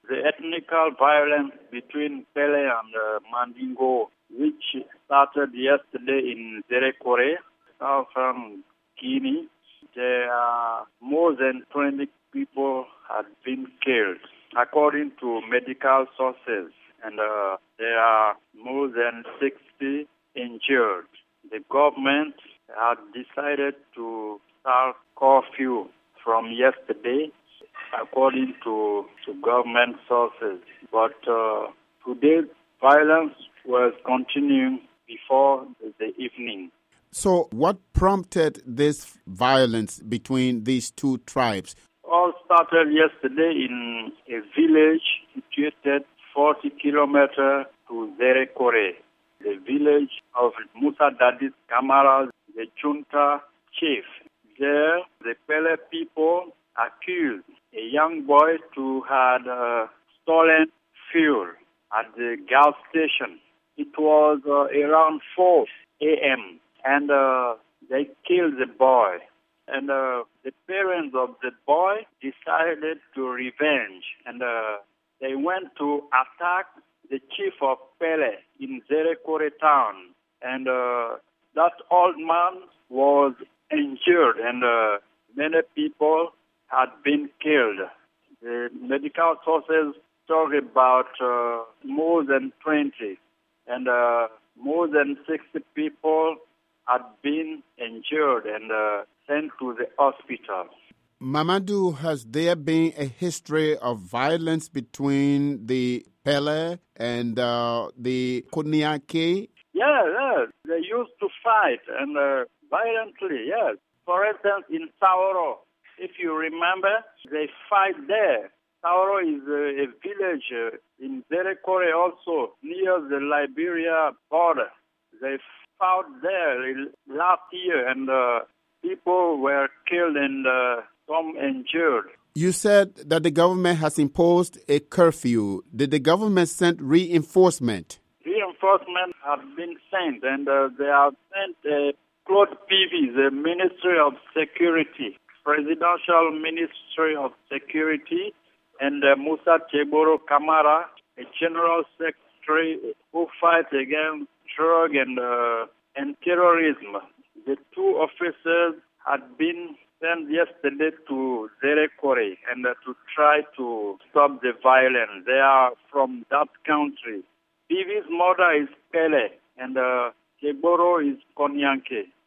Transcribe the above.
The ethnical violence between Pele and Mandingo, which started yesterday in Zerekore, southern Guinea, there are more than 20 people have been killed, according to medical sources, and there are more than 60 injured. The government had decided to start curfew from yesterday, according to government sources. But today, violence was continuing before the evening. So what prompted this violence between these two tribes? All started yesterday in a village situated 40 kilometers to Zerekore, the village of Musa Dadis Kamara, the junta chief. There, the Pele people accused a young boy to have stolen fuel at the gas station. It was around 4 a.m. and they killed the boy. And the parents of the boy decided to revenge, and they went to attack the chief of Pele in Zerekore town. And that old man was injured, and many people had been killed. The medical sources talk about more than 20, and more than 60 people had been injured and sent to the hospital. Mamadou, has there been a history of violence between the Pele and the Koniake? Yes, they used to fight, and violently, yes. For instance, in Saoro, if you remember, they fight there. Saoro is a village in Zerekore also, near the Liberia border. They fought there last year, and people were killed and some injured. You said that the government has imposed a curfew. Did the government send reinforcement? Reinforcement have been sent, and they have sent Claude Pivi, the Ministry of Security, Presidential Ministry of Security, and Musa Teboro Kamara, a General Secretary who fights against drug and terrorism. The two officers had been sent yesterday to Zerekore and to try to stop the violence. They are from that country. Pivi's mother is Pele, and Teboro is Konyanke.